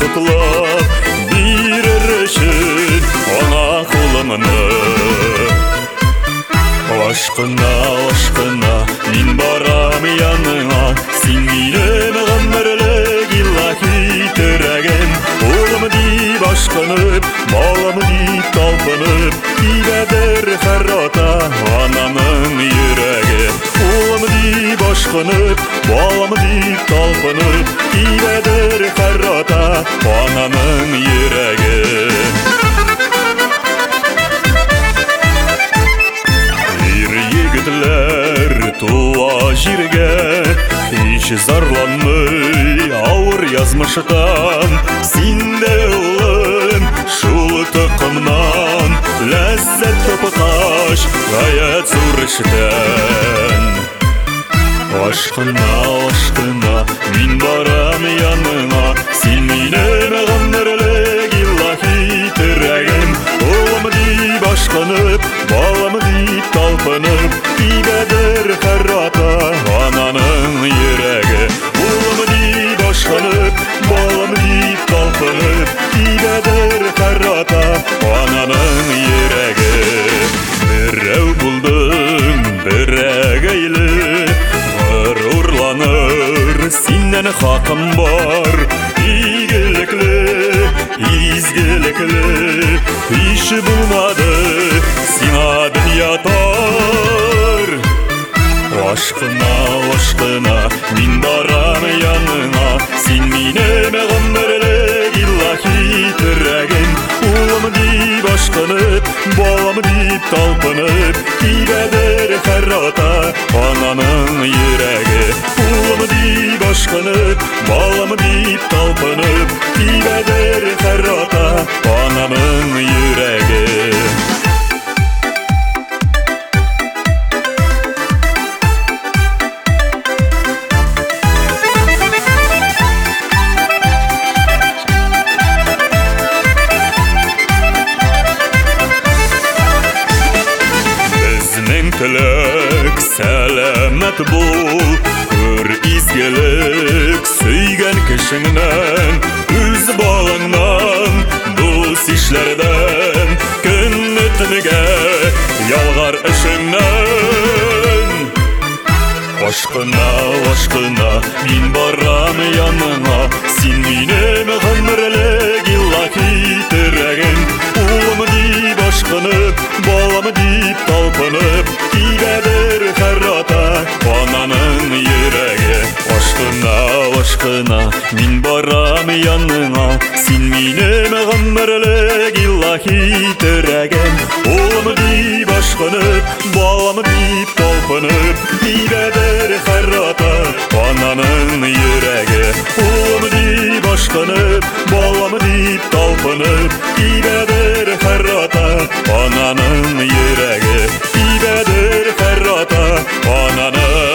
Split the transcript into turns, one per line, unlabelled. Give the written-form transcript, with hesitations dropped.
құтлап берер үшін ана қолымны. Ашқына, ашқына, мен барам яныңа, сен менің ғұмырлік илахи тірегім. Ұлым деп ашқынып, балам деп талпынып, тибәдір қарата ананың жүрегі. Ұлым деп ашқынып, балам деп талпынып, тибәдір қарата ананың жүрегі. Туа жерге еш зарланмай ауыр язмыштан, сенде ұлым шул тұқымнан ләззәт топыташ ғаят зор іштен. Ашқына, ашқына, мен барам яныңа, сен менің ғұмырлік илахи тірегім. Ұлым деп ашқынып, балам деп талпынып, тибәдір қарата ананың жүрегі. Ұлым деп ашқынып, балам деп талпынып, тибәдір қарата ананың жүрегі. Біреу бұлдың, бірәг әйлі, ғырурланыр, сенен хақым бар. Игіліклі, изгіліклі, іші болмады, сина дүния тар. Ашқына, ашқына, мен барам яныңа, сен менің ғұмырлік илахи тірегім. Ұлым деп ашқынып, балам деп талпынып, тибәдір қарата ананың жүрегі. Ұлым деп ашқынып, балам деп талпынып, тибәдір қарата ананың жүрегі. Тілік сәлемет бол, көр изгелік сүйген кішіңнен, өз балыңнан, дос ішлерден, күнні түніге ялғар ішіңнен. Ашқына, ашқына, мен барам яныңа, сен менің ғұмырлік илахи тірегім. Ұлым деп ашқынып, балам деп талпынып, тибәдір қарата ананың жүрегі. Ашқына, ашқына, мен барам яныңа, сен менің ғұмырлік илахи тірегім. Ұлым деп ашқынып, балам деп талпынып, тибәдір қарата ананың жүрегі. Ұлым деп ашқынып, балам деп талпынып, тибәдір қарата ананың жүрегі. Тибәдір қарата ананың